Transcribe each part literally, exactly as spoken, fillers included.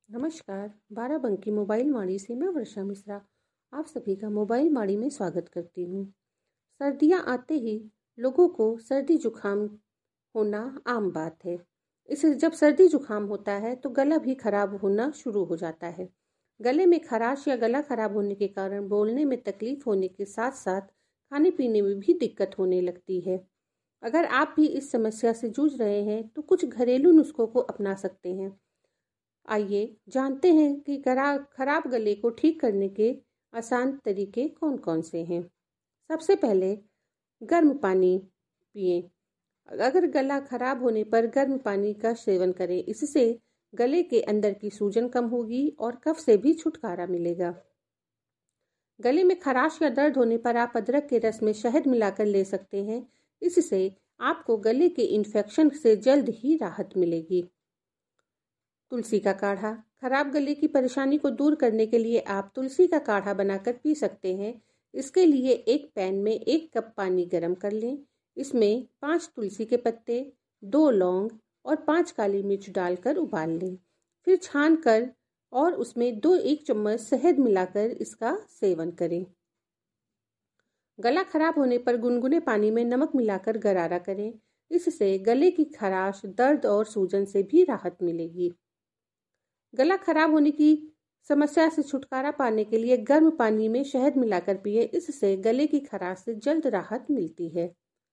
नमस्कार, बाराबंकी मोबाइल माड़ी से मैं वर्षा मिश्रा आप सभी का मोबाइल माड़ी में स्वागत करती हूँ। सर्दियाँ आते ही लोगों को सर्दी जुकाम होना आम बात है। इसे जब सर्दी जुकाम होता है तो गला भी खराब होना शुरू हो जाता है। गले में खराश या गला खराब होने के कारण बोलने में तकलीफ होने के साथ साथ खाने पीने में भी दिक्कत होने लगती है। अगर आप भी इस समस्या से जूझ रहे हैं तो कुछ घरेलू नुस्खों को अपना सकते हैं। आइए जानते हैं कि खराब गले को ठीक करने के आसान तरीके कौन कौन से हैं। सबसे पहले गर्म पानी पिएं। अगर गला खराब होने पर गर्म पानी का सेवन करें, इससे गले के अंदर की सूजन कम होगी और कफ से भी छुटकारा मिलेगा। गले में खराश या दर्द होने पर आप अदरक के रस में शहद मिलाकर ले सकते हैं। इससे आपको गले के इन्फेक्शन से जल्द ही राहत मिलेगी। तुलसी का काढ़ा। खराब गले की परेशानी को दूर करने के लिए आप तुलसी का काढ़ा बनाकर पी सकते हैं। इसके लिए एक पैन में एक कप पानी गर्म कर लें। इसमें पांच तुलसी के पत्ते, दो लौंग और पांच काली मिर्च डालकर उबाल लें। फिर छान कर और उसमें दो एक चम्मच शहद मिलाकर इसका सेवन करें। गला खराब होने पर गुनगुने पानी में नमक मिलाकर गरारा करें। इससे गले की खराश, दर्द और सूजन से भी राहत मिलेगी। गला खराब होने की समस्या से छुटकारा पाने के लिए गर्म पानी में शहद मिलाकर पिए। इससे गले की खराश से जल्द राहत मिलती है।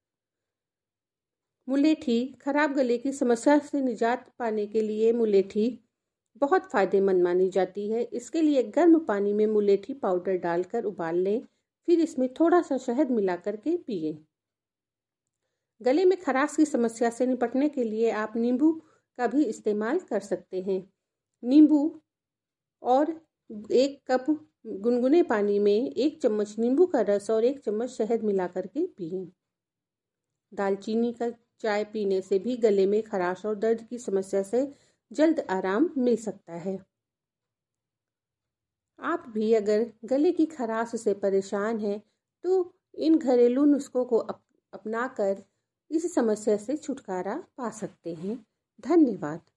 मुलेठी। खराब गले की समस्या से निजात पाने के लिए मुलेठी बहुत फायदेमंद मानी जाती है। इसके लिए गर्म पानी में मुलेठी पाउडर डालकर उबाल लें। फिर इसमें थोड़ा सा शहद मिलाकर के पिए। गले में खराश की समस्या से निपटने के लिए आप नींबू का भी इस्तेमाल कर सकते हैं। नींबू और एक कप गुनगुने पानी में एक चम्मच नींबू का रस और एक चम्मच शहद मिला करके पिएं। दालचीनी का चाय पीने से भी गले में खराश और दर्द की समस्या से जल्द आराम मिल सकता है। आप भी अगर गले की खराश से परेशान हैं तो इन घरेलू नुस्खों को अप, अपनाकर इस समस्या से छुटकारा पा सकते हैं। धन्यवाद।